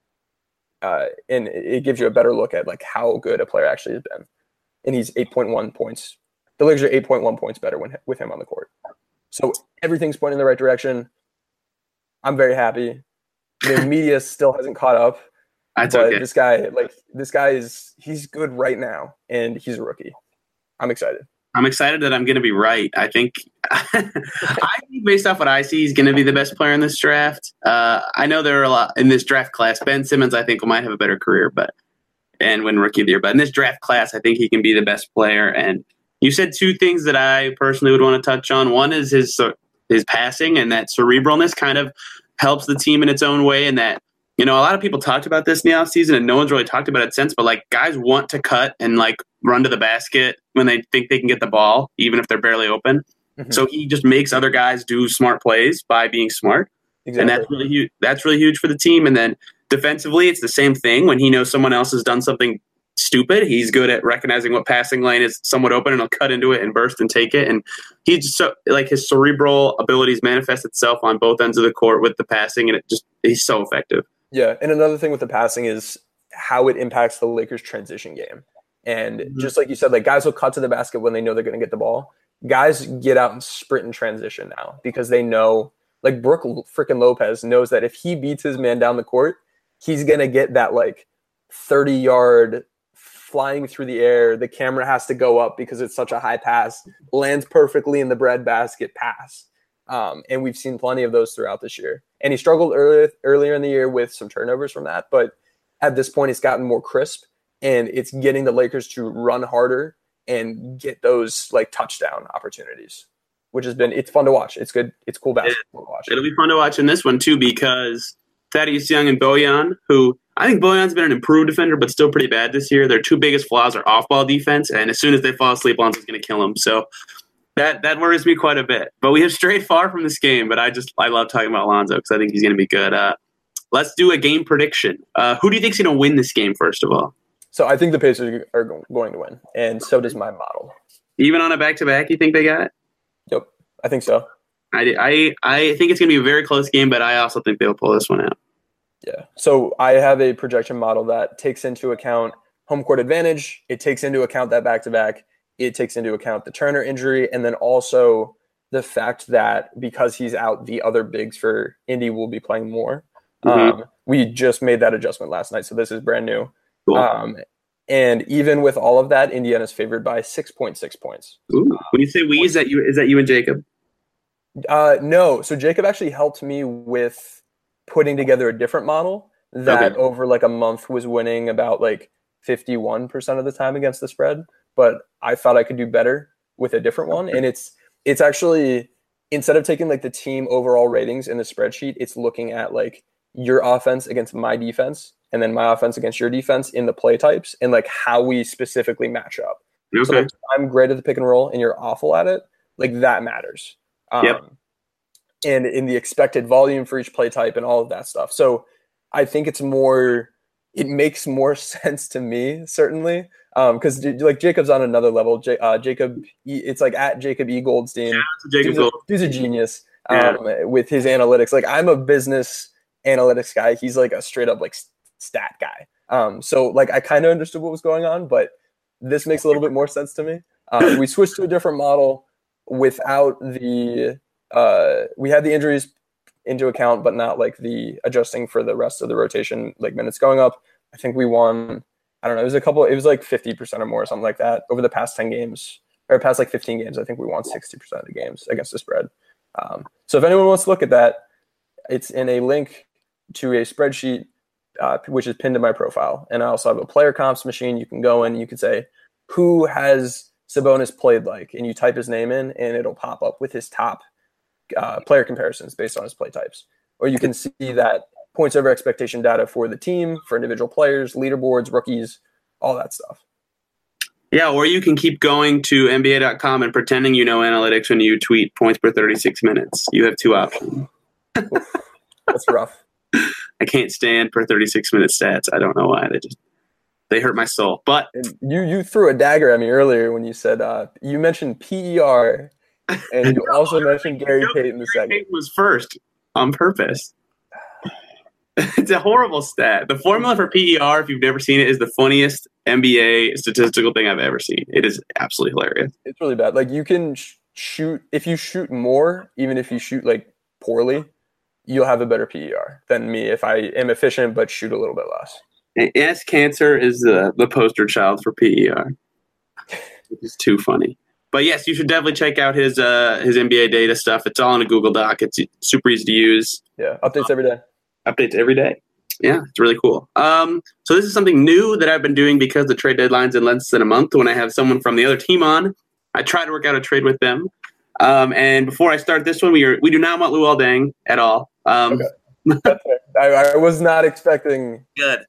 uh, and it gives you a better look at like how good a player actually has been. And he's eight point one points. The Lakers are eight point one points better when, with him on the court. So everything's pointing in the right direction. I'm very happy. The media still hasn't caught up. That's but okay. This guy, like this guy is, he's good right now, and he's a rookie. I'm excited. I'm excited that I'm going to be right. I think, I think based off what I see, he's going to be the best player in this draft. Uh, I know there are a lot in this draft class. Ben Simmons, I think, might have a better career, but and win Rookie of the Year. But in this draft class, I think he can be the best player. And you said two things that I personally would want to touch on. One is his his passing, and that cerebralness kind of helps the team in its own way, and that, you know, a lot of people talked about this in the offseason, and no one's really talked about it since, but, like, guys want to cut and, like, run to the basket when they think they can get the ball, even if they're barely open. Mm-hmm. So he just makes other guys do smart plays by being smart. Exactly. And that's really huge. That's really huge for the team. And then defensively, it's the same thing. When he knows someone else has done something stupid, he's good at recognizing what passing lane is somewhat open, and he'll cut into it and burst and take it. And he just so, like, his cerebral abilities manifest itself on both ends of the court with the passing, and it just he's so effective. Yeah, and another thing with the passing is how it impacts the Lakers' transition game. And mm-hmm. just like you said, like guys will cut to the basket when they know they're going to get the ball. Guys get out and sprint and transition now because they know, like Brook freaking Lopez knows that if he beats his man down the court, he's going to get that like thirty-yard flying through the air. The camera has to go up because it's such a high pass, lands perfectly in the breadbasket pass. Um, and we've seen plenty of those throughout this year. And he struggled earlier earlier in the year with some turnovers from that. But at this point, it's gotten more crisp, and it's getting the Lakers to run harder and get those like touchdown opportunities, which has been, it's fun to watch. It's good. It's cool basketball to watch. It'll be fun to watch in this one too, because Thaddeus Young and Bojan, who I think Bojan's been an improved defender, but still pretty bad this year. Their two biggest flaws are off-ball defense, and as soon as they fall asleep, Lonzo's going to kill them. So That that worries me quite a bit. But we have strayed far from this game, but I just I love talking about Lonzo because I think he's going to be good. Uh, let's do a game prediction. Uh, who do you think's going to win this game, first of all? So I think the Pacers are going to win, and so does my model. Even on a back-to-back, you think they got it? Yep, I think so. I, I, I think it's going to be a very close game, but I also think they'll pull this one out. Yeah. So I have a projection model that takes into account home court advantage. It takes into account that back-to-back. It takes into account the Turner injury, and then also the fact that because he's out, the other bigs for Indy will be playing more. Mm-hmm. Um, we just made that adjustment last night, so this is brand new. Cool. Um, and even with all of that, Indiana's favored by six point six points. Ooh. When you say we, is that you? Is that you and Jacob? Uh, no. So Jacob actually helped me with putting together a different model that okay. over like a month was winning about like fifty-one percent of the time against the spread. But I thought I could do better with a different one. And it's it's actually, instead of taking like the team overall ratings in the spreadsheet, it's looking at like your offense against my defense and then my offense against your defense in the play types and like how we specifically match up. Okay. So like, I'm great at the pick and roll and you're awful at it. Like that matters. Um, yep. And in the expected volume for each play type and all of that stuff. So I think it's more, it makes more sense to me, certainly. Because um, like Jacob's on another level. J- uh, Jacob, it's like at Jacob E. Goldstein. Yeah, Jacob he's, a, he's a genius um, yeah. with his analytics. Like I'm a business analytics guy. He's like a straight up like stat guy. Um, so like I kind of understood what was going on, but this makes a little bit more sense to me. Uh, we switched to a different model without the. Uh, we had the injuries into account, but not like the adjusting for the rest of the rotation, like minutes going up. I think we won. I don't know. It was a couple. It was like fifty percent or more, or something like that, over the past ten games or past like fifteen games. I think we won sixty percent of the games against the spread. Um, so if anyone wants to look at that, it's in a link to a spreadsheet uh, which is pinned to my profile. And I also have a player comps machine. You can go in, you can say, who has Sabonis played like? And you type his name in, and it'll pop up with his top uh, player comparisons based on his play types. Or you can see that points over expectation data for the team, for individual players, leaderboards, rookies, all that stuff. Yeah, or you can keep going to N B A dot com and pretending you know analytics when you tweet points per thirty-six minutes. You have two options. That's rough. I can't stand per thirty-six minute stats. I don't know why. They just they hurt my soul. But and you you threw a dagger at me earlier when you said uh, you mentioned P E R and you also mentioned Gary Payton the second. Gary Payton was first on purpose. It's a horrible stat. The formula for P E R, if you've never seen it, is the funniest N B A statistical thing I've ever seen. It is absolutely hilarious. It's really bad. Like you can sh- shoot if you shoot more, even if you shoot like poorly, you'll have a better P E R than me if I am efficient but shoot a little bit less. And yes, cancer is the, the poster child for P E R. It's too funny. But yes, you should definitely check out his uh, his N B A data stuff. It's all in a Google Doc. It's super easy to use. Yeah, updates every day. Updates every day. Yeah, it's really cool. Um, so this is something new that I've been doing because the trade deadline's in less than a month. When I have someone from the other team on, I try to work out a trade with them. Um, and before I start this one, we are we do not want Luol Deng at all. Um, okay. I, I was not expecting. Good.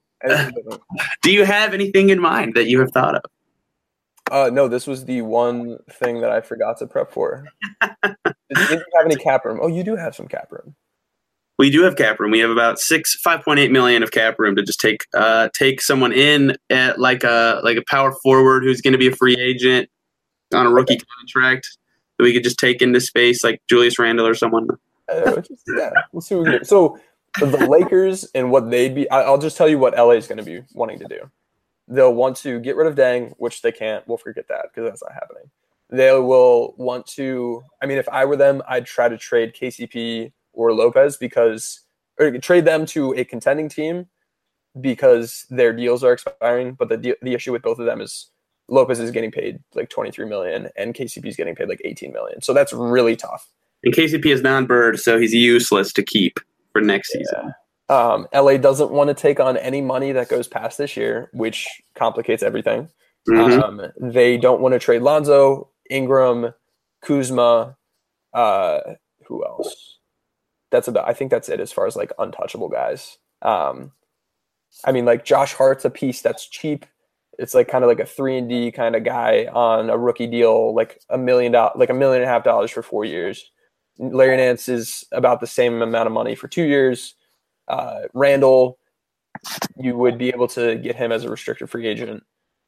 Do you have anything in mind that you have thought of? Uh, no, this was the one thing that I forgot to prep for. Did you, did you have any cap room? Oh, you do have some cap room. We do have cap room. We have about six, five point eight million of cap room to just take, uh, take someone in at like a like a power forward who's going to be a free agent on a rookie okay. contract that we could just take into space, like Julius Randle or someone. Uh, just, yeah, we'll see what we can do. So the Lakers and what they'd be, I'll just tell you what L A is going to be wanting to do. They'll want to get rid of Deng, which they can't. We'll forget that because that's not happening. They will want to. I mean, if I were them, I'd try to trade K C P or Lopez because or trade them to a contending team because their deals are expiring. But the the issue with both of them is Lopez is getting paid like twenty-three million dollars and K C P is getting paid like eighteen million dollars. So that's really tough. And K C P is non-bird, so he's useless to keep for next yeah. season. Um, L A doesn't want to take on any money that goes past this year, which complicates everything. Mm-hmm. Um, they don't want to trade Lonzo, Ingram, Kuzma. Uh, who else? That's about. I think that's it as far as like untouchable guys. Um, I mean, like Josh Hart's a piece that's cheap. It's like kind of like a three and D kind of guy on a rookie deal, like a million dollars, like a million and a half dollars for four years. Larry Nance is about the same amount of money for two years. Uh, Randall, you would be able to get him as a restricted free agent.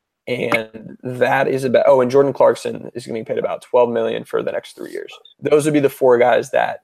And that is about, oh, and Jordan Clarkson is going to be paid about twelve million dollars for the next three years. Those would be the four guys that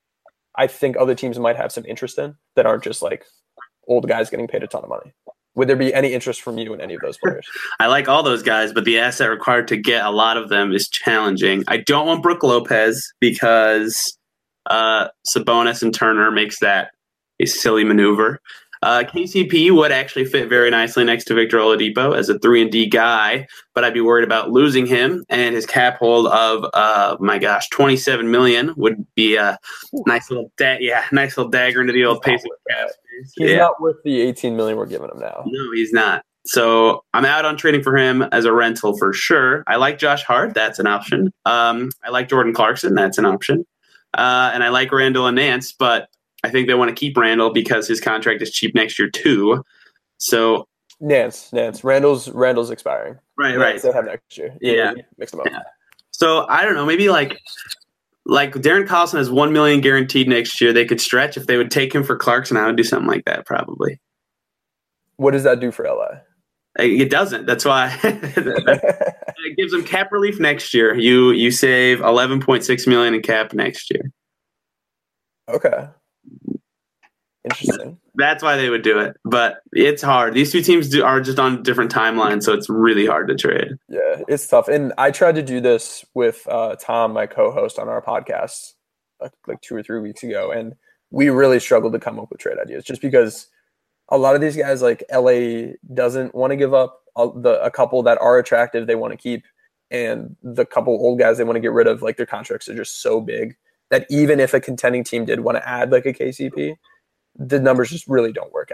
I think other teams might have some interest in that aren't just like old guys getting paid a ton of money. Would there be any interest from you in any of those players? I like all those guys, but the asset required to get a lot of them is challenging. I don't want Brook Lopez because uh, Sabonis and Turner makes that a silly maneuver. Uh, K C P would actually fit very nicely next to Victor Oladipo as a three and D guy, but I'd be worried about losing him, and his cap hold of uh, my gosh, twenty-seven million dollars would be a nice little da- yeah, nice little dagger into the old Pacers cap space. He's yeah. not worth the eighteen million dollars we're giving him now. No, he's not. So I'm out on trading for him as a rental for sure. I like Josh Hart. That's an option. Um, I like Jordan Clarkson. That's an option. Uh, and I like Randall and Nance, but I think they want to keep Randall because his contract is cheap next year too. So Nance, Nance, Randall's Randall's expiring. Right, Nance right. They have next year. Yeah, yeah. mix them up. Yeah. So I don't know. Maybe like like Darren Collison has one million guaranteed next year. They could stretch if they would take him for Clarkson. I would do something like that probably. What does that do for L A? It doesn't. That's why it gives them cap relief next year. You you save eleven point six million in cap next year. Okay. Interesting. That's why they would do it, but it's hard. These two teams do, are just on different timelines, so it's really hard to trade. Yeah, it's tough. And I tried to do this with uh, Tom, my co-host on our podcast, like, like two or three weeks ago, and we really struggled to come up with trade ideas just because a lot of these guys, like L A, doesn't want to give up a, the, a couple that are attractive they want to keep, and the couple old guys they want to get rid of, like their contracts are just so big that even if a contending team did want to add like a K C P, the numbers just really don't work out.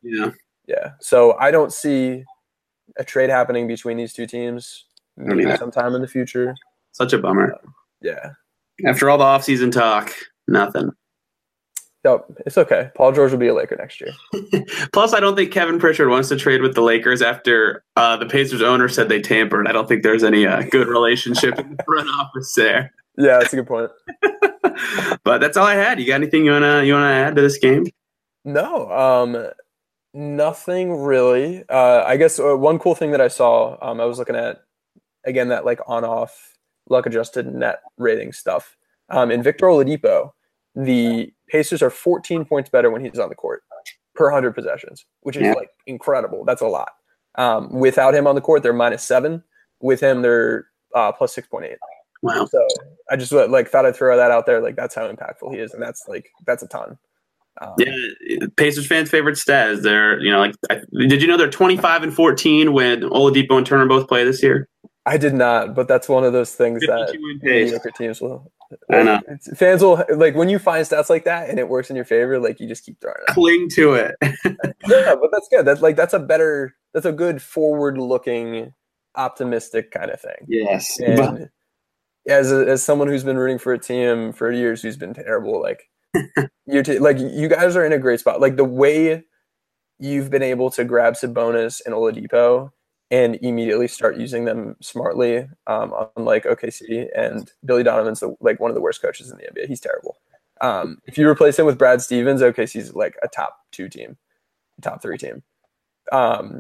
Yeah. Yeah. So I don't see a trade happening between these two teams maybe Yeah. sometime in the future. Such a bummer. Uh, yeah. After all the offseason talk, nothing. Yep. It's okay. Paul George will be a Laker next year. Plus, I don't think Kevin Pritchard wants to trade with the Lakers after uh, the Pacers owner said they tampered. I don't think there's any uh, good relationship in the front office there. Yeah, that's a good point. But that's all I had. You got anything you wanna you wanna add to this game? No, um, nothing really. Uh, I guess uh, one cool thing that I saw, um, I was looking at again that like on-off luck adjusted net rating stuff. Um, in Victor Oladipo, the Pacers are fourteen points better when he's on the court per one hundred possessions, which is Yeah. like incredible. That's a lot. Um, without him on the court, they're minus seven. With him, they're uh, plus six point eight. Wow. So I just like thought I'd throw that out there. Like that's how impactful he is, and that's like that's a ton. Um, Yeah, Pacers fans' favorite stat is they're, you know, like, I, did you know they're twenty-five and fourteen when Oladipo and Turner both play this year? I did not, but that's one of those things that fifty-two win pace. mediocre teams will. I know. It's, fans will like when you find stats like that and it works in your favor. Like you just keep throwing it. Cling to it. Yeah, but that's good. That's like that's a better. That's a good forward-looking, optimistic kind of thing. Yes. And as a, as someone who's been rooting for a team for years who's been terrible, like you're t- like you guys are in a great spot. Like the way you've been able to grab Sabonis and Oladipo and immediately start using them smartly, um, unlike O K C, and Billy Donovan's the, like one of the worst coaches in the N B A. He's terrible. Um, if you replace him with Brad Stevens, O K C's like a top two team, top three team. Um,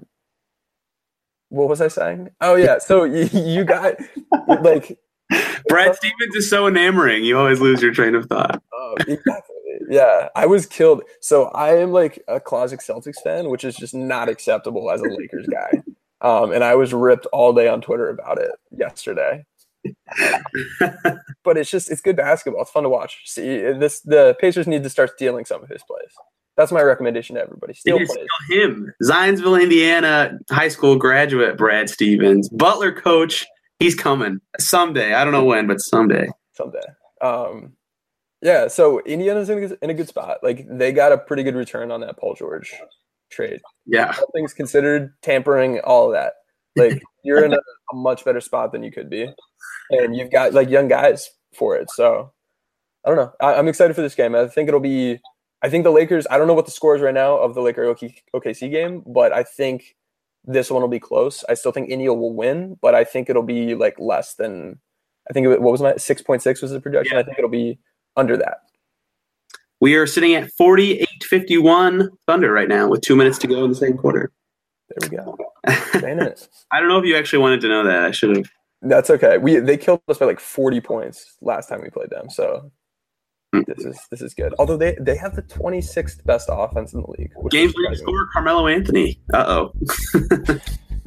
what was I saying? Oh yeah, so you, you got like Brad Stevens is so enamoring. You always lose your train of thought. Oh, exactly. Yeah, I was killed. So I am like a closet Celtics fan, which is just not acceptable as a Lakers guy. Um, and I was ripped all day on Twitter about it yesterday. But it's just it's good basketball. It's fun to watch. See, this the Pacers need to start stealing some of his plays. That's my recommendation to everybody. Steal plays. Steal him. Zionsville, Indiana high school graduate Brad Stevens, Butler coach. He's coming someday. I don't know when, but someday. Someday. Um, yeah. So Indiana's in a, in a good spot. Like they got a pretty good return on that Paul George trade. Yeah. All things considered, tampering, all of that. Like you're in a, a much better spot than you could be, and you've got like young guys for it. So I don't know. I, I'm excited for this game. I think it'll be. I think the Lakers. I don't know what the score is right now of the Laker O K C game, but I think this one will be close. I still think India will win, but I think it'll be like less than. I think it, what was my six point six was the projection. Yeah. I think it'll be under that. We are sitting at forty-eight fifty-one Thunder right now with two minutes to go in the second quarter. There we go. Saying it. I don't know if you actually wanted to know that. I should have. That's okay. We they killed us by like forty points last time we played them. So this is this is good. Although they, they have the twenty-sixth best offense in the league. Games leading scorer Carmelo Anthony. Uh oh.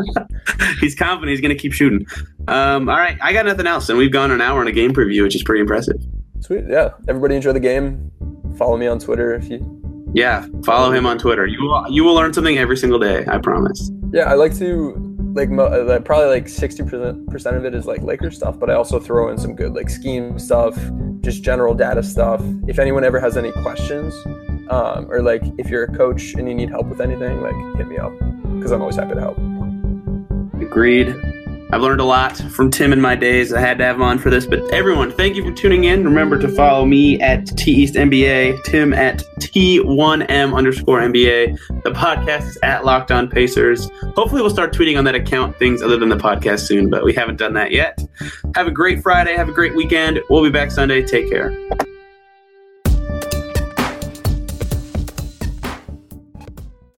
He's confident he's going to keep shooting. Um, all right, I got nothing else, and we've gone an hour on a game preview, which is pretty impressive. Sweet, yeah. Everybody enjoy the game. Follow me on Twitter if you. Yeah, follow him on Twitter. You will you will learn something every single day. I promise. Yeah, I like to like mo- uh, probably like sixty percent of it is like Lakers stuff, but I also throw in some good like scheme stuff, just general data stuff. If anyone ever has any questions, um, or like if you're a coach and you need help with anything, like hit me up because I'm always happy to help. Agreed. I've learned a lot from Tim in my days. I had to have him on for this. But everyone, thank you for tuning in. Remember to follow me at T East N B A, Tim at T one M underscore N B A. The podcast is at Locked On Pacers. Hopefully we'll start tweeting on that account things other than the podcast soon, but we haven't done that yet. Have a great Friday. Have a great weekend. We'll be back Sunday. Take care.